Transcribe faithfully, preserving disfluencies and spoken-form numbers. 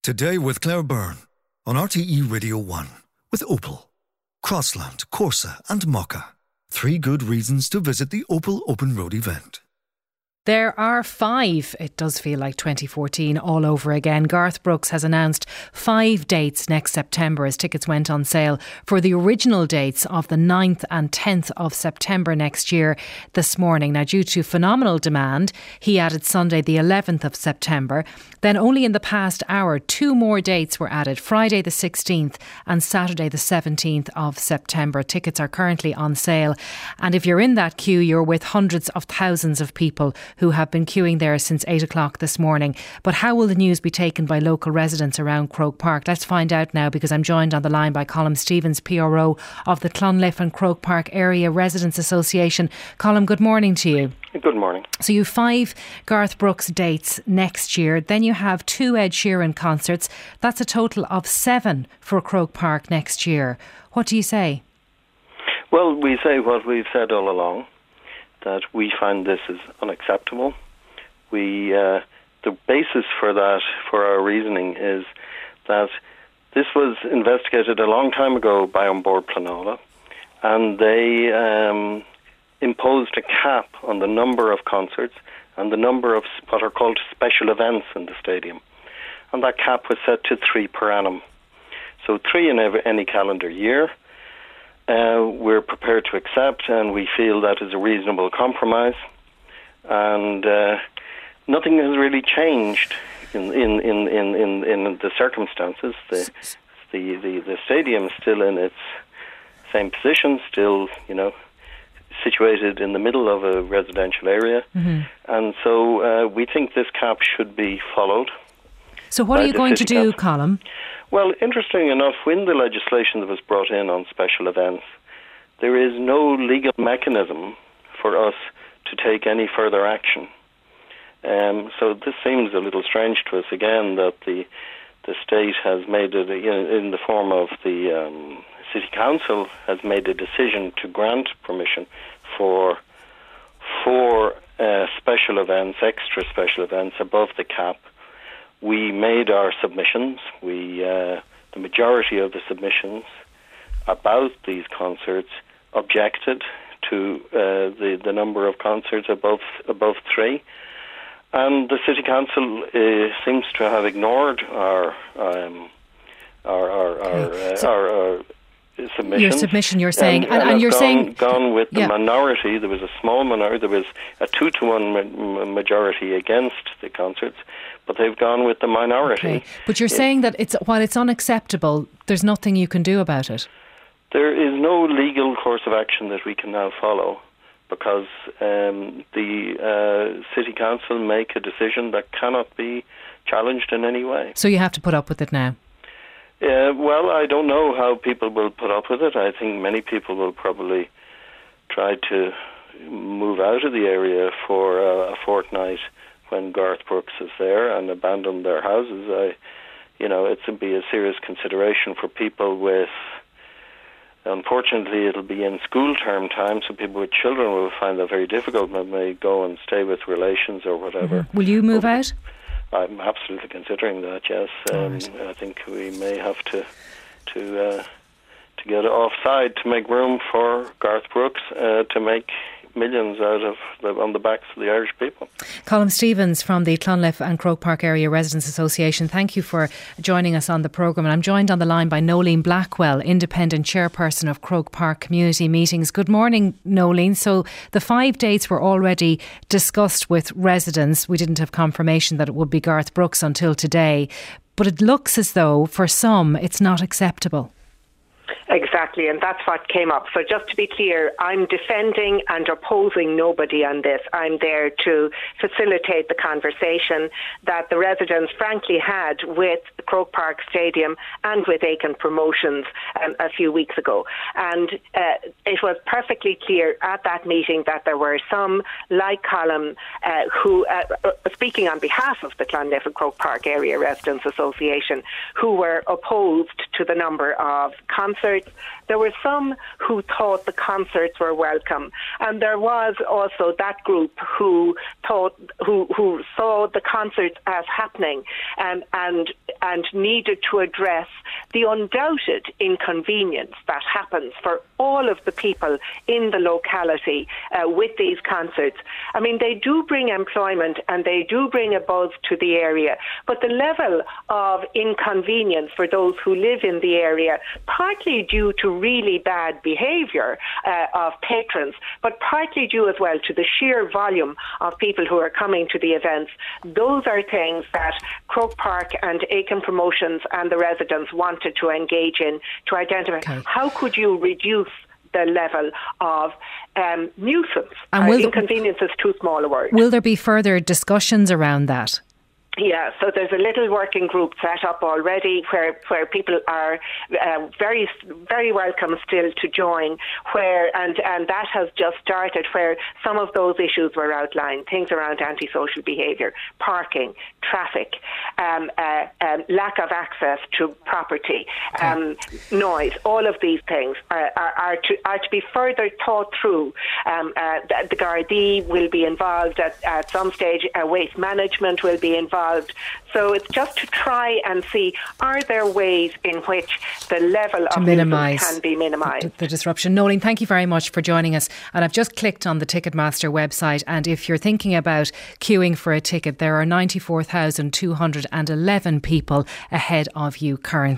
Today with Claire Byrne on R T E Radio one with Opel. Crossland, Corsa and Mocha. Three good reasons to visit the Opel Open Road event. There are five, it does feel like twenty fourteen all over again. Garth Brooks has announced five dates next September as tickets went on sale for the original dates of the ninth and tenth of September next year this morning. Now, due to phenomenal demand, he added Sunday the eleventh of September. Then only in the past hour, two more dates were added, Friday the sixteenth and Saturday the seventeenth of September. Tickets are currently on sale. And if you're in that queue, you're with hundreds of thousands of people who have been queuing there since eight o'clock this morning. But how will the news be taken by local residents around Croke Park? Let's find out now, because I'm joined on the line by Colm Stevens, P R O of the Clonliffe and Croke Park Area Residents Association. Colm, good morning to you. Good morning. So you have five Garth Brooks dates next year. Then you have two Ed Sheeran concerts. That's a total of seven for Croke Park next year. What do you say? Well, we say what we've said all along, that we find this is unacceptable. We uh, the basis for that, for our reasoning, is that this was investigated a long time ago by On Board Planola, and they um, imposed a cap on the number of concerts and the number of what are called special events in the stadium. And that cap was set to three per annum. So three in every, any calendar year. Uh, we're prepared to accept, and we feel that is a reasonable compromise. And uh, nothing has really changed in in, in, in, in, in the circumstances. The, the, the, the stadium is still in its same position, still, you know, situated in the middle of a residential area. Mm-hmm. And so uh, we think this cap should be followed. So what are you going to do, Colm? Well, interesting enough, when the legislation that was brought in on special events, there is no legal mechanism for us to take any further action. Um, so this seems a little strange to us again, that the the state has made it, in, in the form of the um, City Council, has made a decision to grant permission for four uh, special events, extra special events above the cap. We made our submissions. We, uh, the majority of the submissions about these concerts objected to uh, the the number of concerts above above three, and the City Council uh, seems to have ignored our um, our our our, uh, so our, our submission. Your submission, you're saying, and, and, and, and you're gone, saying gone with yeah. the minority. There was a small minority. There was a two to one ma- majority against the concerts, but they've gone with the minority. Okay. But you're it, saying that it's while it's unacceptable, there's nothing you can do about it. There is no legal course of action that we can now follow, because um, the uh, City Council make a decision that cannot be challenged in any way. So you have to put up with it now? Uh, well, I don't know how people will put up with it. I think many people will probably try to move out of the area for uh, a fortnight when Garth Brooks is there and abandon their houses. I, you know, it would be a serious consideration for people with... Unfortunately, it'll be in school term time, so people with children will find that very difficult. They may go and stay with relations or whatever. Mm-hmm. Will you move but out? I'm absolutely considering that, yes. Um, right. I think we may have to to uh, to get offside to make room for Garth Brooks uh, to make millions out of the, on the backs of the Irish people. Colm Stevens from the Clonliffe and Croke Park Area Residents Association, thank you for joining us on the programme. And I'm joined on the line by Noeleen Blackwell, Independent Chairperson of Croke Park Community Meetings. Good morning, Noeleen. So the five dates were already discussed with residents. We didn't have confirmation that it would be Garth Brooks until today, but it looks as though for some it's not acceptable. Exactly, and that's what came up. So just to be clear, I'm defending and opposing nobody on this. I'm there to facilitate the conversation that the residents frankly had with Croke Park Stadium and with Aiken Promotions um, a few weeks ago. And uh, it was perfectly clear at that meeting that there were some, like Colm, uh, who, uh, speaking on behalf of the Clonliffe and Croke Park Area Residents Association, who were opposed to the number of concerts There were some who thought the concerts were welcome, and there was also that group who thought, who who saw the concerts as happening, and and and needed to address the undoubted inconvenience that happens for all of the people in the locality uh, with these concerts. I mean, they do bring employment and they do bring a buzz to the area, but the level of inconvenience for those who live in the area, partly due to really bad behaviour uh, of patrons, but partly due as well to the sheer volume of people who are coming to the events, those are things that Croke Park and Aiken Promotions and the residents wanted to engage in, to identify okay. how could you reduce the level of um, nuisance. And will uh, inconvenience is too small a word. Will there be further discussions around that? Yeah, so there's a little working group set up already where where people are uh, very very welcome still to join. Where and and that has just started. Where some of those issues were outlined: things around antisocial behaviour, parking, traffic, um, uh, um, lack of access to property, okay. um, noise. All of these things are, are, are to are to be further thought through. Um, uh, the, the Gardaí will be involved at, at some stage. Uh, waste management will be involved. So it's just to try and see, are there ways in which the level to of minimise can be minimised? The, the disruption. Noeline, thank you very much for joining us. And I've just clicked on the Ticketmaster website, and if you're thinking about queuing for a ticket, there are ninety-four thousand two hundred eleven people ahead of you currently.